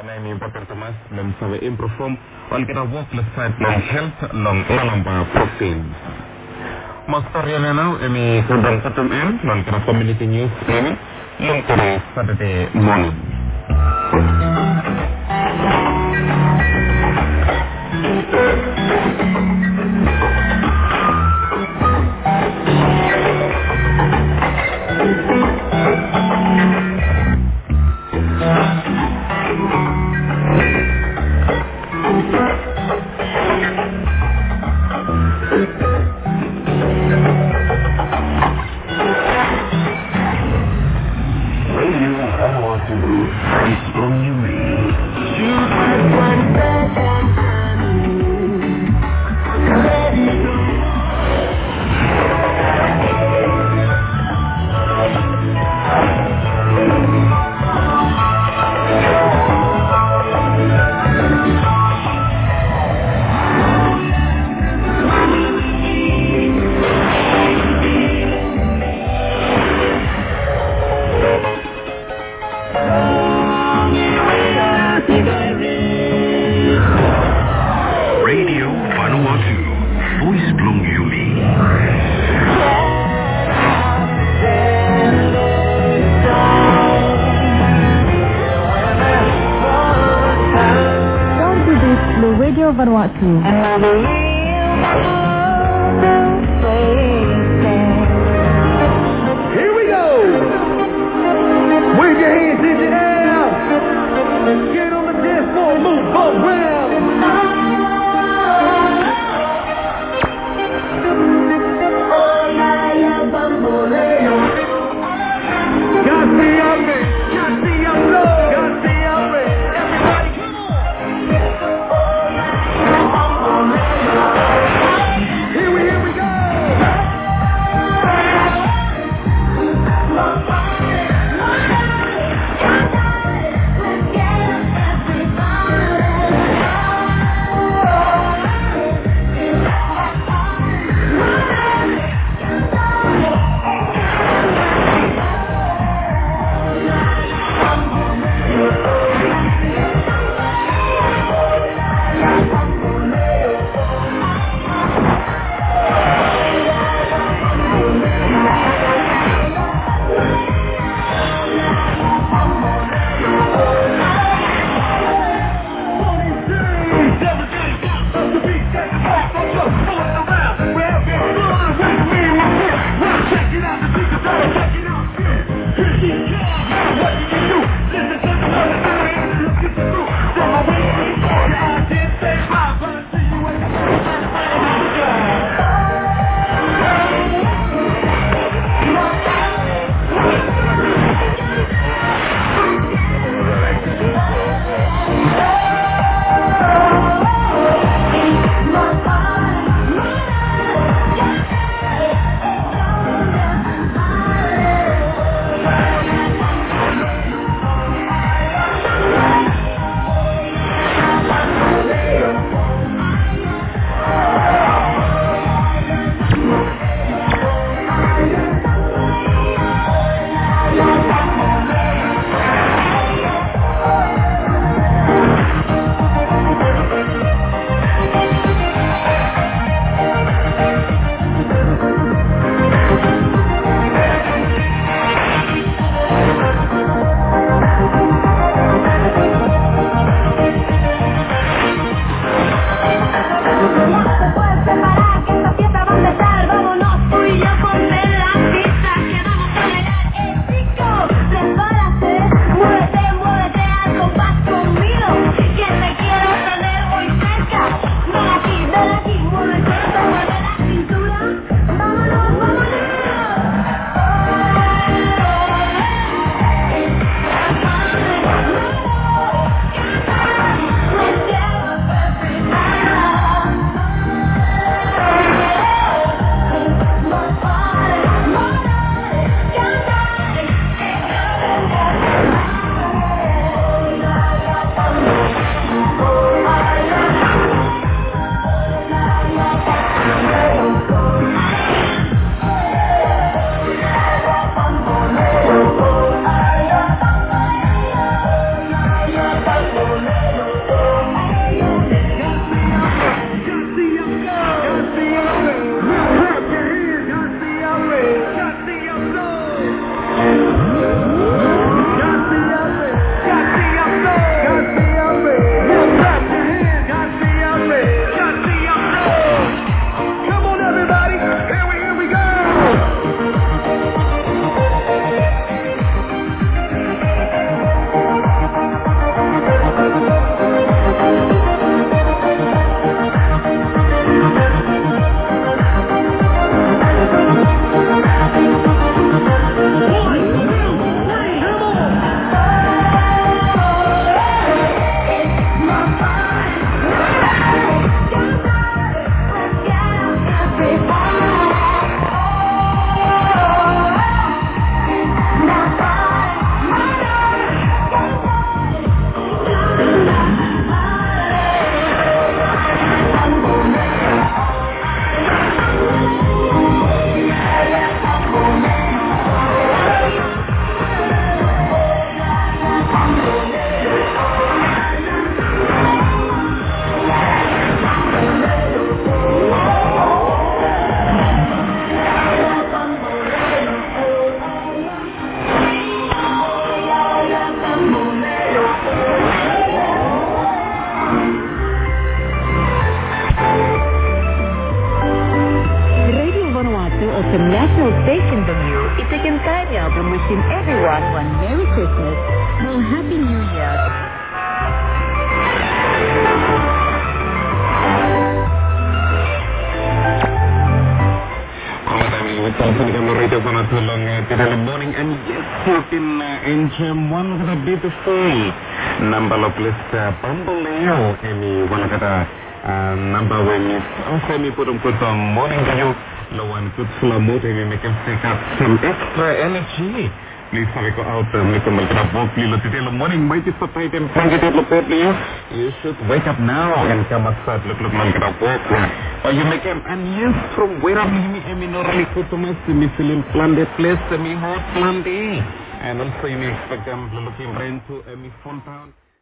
kanami important to mas nam sawe improve on kita work the side long health long nalamba profile master yana now emi kudang patum non kita community news ini long today Saturday morning Vanuatu. Here we go. Wave your hands in the air. Get on the dance floor, move around. Oh yeah, yeah, bamboleo. Got me up there, got me up low, got me up there. Everybody, come on. Here we go. in Gem 1 with a beautiful number of list Bamboleo Emi Wanagata number when you also me put morning to you no one could slow mood and make him take up some extra energy. Please have a go out make him walk little morning might it tight and you should wake up now and come outside look walk or you make him and yes from where I'm me normally put to my semi-film plan the place semi-hot plan day and also you make them looking into a full town.